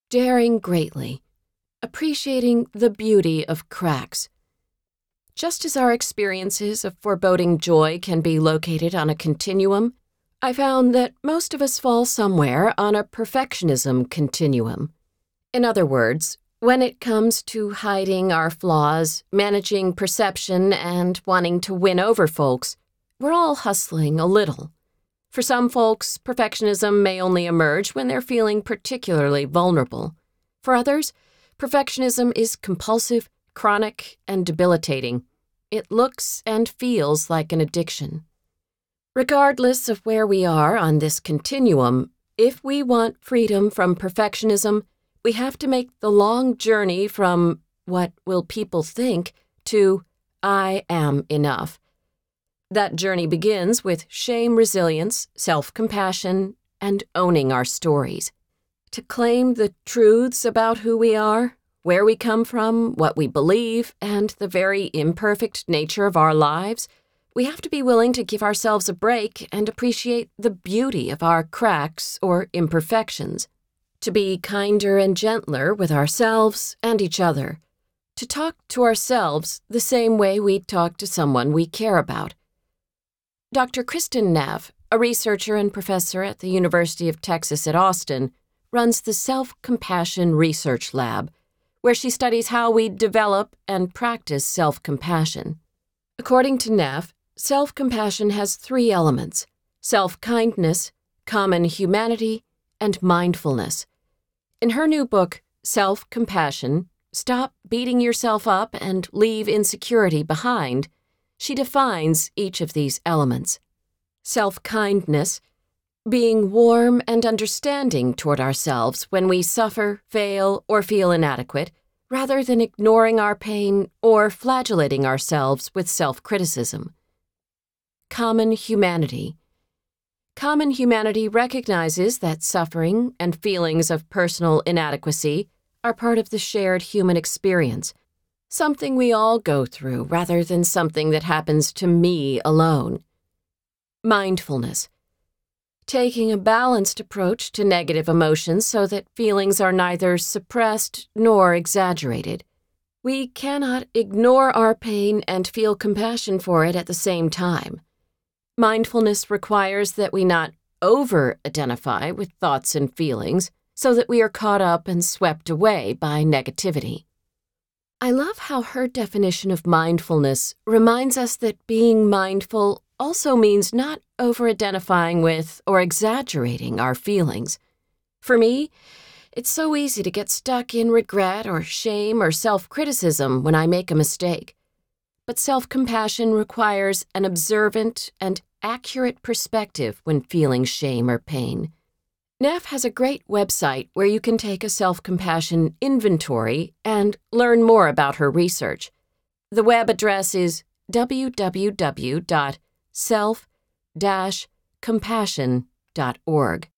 daring greatly, appreciating the beauty of cracks. Just as our experiences of foreboding joy can be located on a continuum, I found that most of us fall somewhere on a perfectionism continuum. In other words, when it comes to hiding our flaws, managing perception, and wanting to win over folks, we're all hustling a little. For some folks, perfectionism may only emerge when they're feeling particularly vulnerable. For others, perfectionism is compulsive, chronic, and debilitating. It looks and feels like an addiction. Regardless of where we are on this continuum, if we want freedom from perfectionism, we have to make the long journey from "what will people think" to "I am enough." That journey begins with shame resilience, self-compassion, and owning our stories. To claim the truths about who we are, where we come from, what we believe, and the very imperfect nature of our lives, we have to be willing to give ourselves a break and appreciate the beauty of our cracks or imperfections. To be kinder and gentler with ourselves and each other. To talk to ourselves the same way we talk to someone we care about. Dr. Kristin Neff, a researcher and professor at the University of Texas at Austin, runs the Self-Compassion Research Lab, where she studies how we develop and practice self-compassion. According to Neff, self-compassion has 3 elements: self-kindness, common humanity, and mindfulness. In her new book, Self-Compassion, Stop Beating Yourself Up and Leave Insecurity Behind, she defines each of these elements. Self-kindness, being warm and understanding toward ourselves when we suffer, fail, or feel inadequate, rather than ignoring our pain or flagellating ourselves with self-criticism. Common humanity. Common humanity recognizes that suffering and feelings of personal inadequacy are part of the shared human experience, something we all go through rather than something that happens to me alone. Mindfulness. Taking a balanced approach to negative emotions so that feelings are neither suppressed nor exaggerated. We cannot ignore our pain and feel compassion for it at the same time. Mindfulness requires that we not over-identify with thoughts and feelings so that we are caught up and swept away by negativity. I love how her definition of mindfulness reminds us that being mindful also means not over-identifying with or exaggerating our feelings. For me, it's so easy to get stuck in regret or shame or self-criticism when I make a mistake. But self-compassion requires an observant and accurate perspective when feeling shame or pain. Neff has a great website where you can take a self-compassion inventory and learn more about her research. The web address is www.self-compassion.org.